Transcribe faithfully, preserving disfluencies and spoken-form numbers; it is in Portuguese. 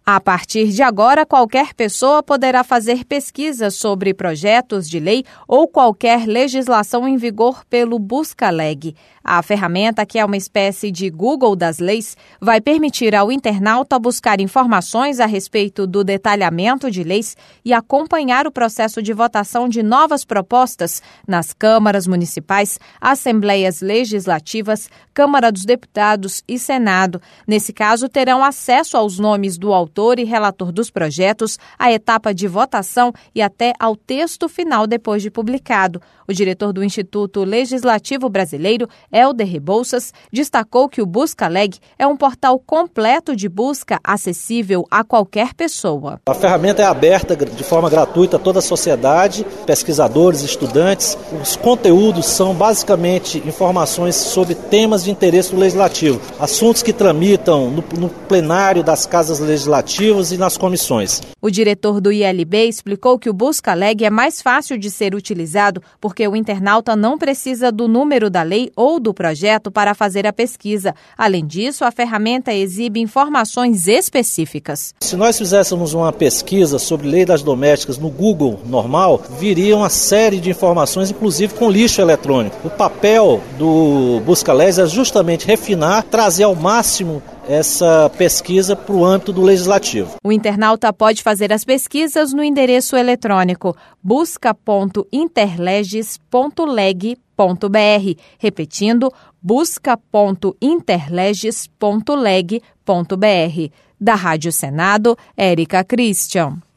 A partir de agora, qualquer pessoa poderá fazer pesquisas sobre projetos de lei ou qualquer legislação em vigor pelo BuscaLeg. A ferramenta, que é uma espécie de Google das leis, vai permitir ao internauta buscar informações a respeito do detalhamento de leis e acompanhar o processo de votação de novas propostas nas câmaras municipais, assembleias legislativas, Câmara dos Deputados e Senado. Nesse caso, terão acesso aos nomes do autor e relator dos projetos, à etapa de votação e até ao texto final depois de publicado. O diretor do Instituto Legislativo Brasileiro, Helder Rebouças, destacou que o BuscaLeg é um portal completo de busca acessível a qualquer pessoa. A ferramenta é aberta de forma gratuita a toda a sociedade, pesquisadores, estudantes. Os conteúdos são basicamente informações sobre temas de interesse do Legislativo, assuntos que tramitam no, no plenário das casas legislativas e nas comissões. O diretor do I L B explicou que o BuscaLeg é mais fácil de ser utilizado porque o internauta não precisa do número da lei ou do projeto para fazer a pesquisa. Além disso, a ferramenta exibe informações específicas. Se nós fizéssemos uma pesquisa sobre lei das domésticas no Google normal, viria uma série de informações, inclusive com lixo eletrônico. O papel do BuscaLeg é justamente refinar, trazer ao máximo essa pesquisa para o âmbito do Legislativo. O internauta pode fazer as pesquisas no endereço eletrônico busca ponto interleges ponto leg ponto br, repetindo, busca ponto interleges ponto leg ponto br. Da Rádio Senado, Érica Christian.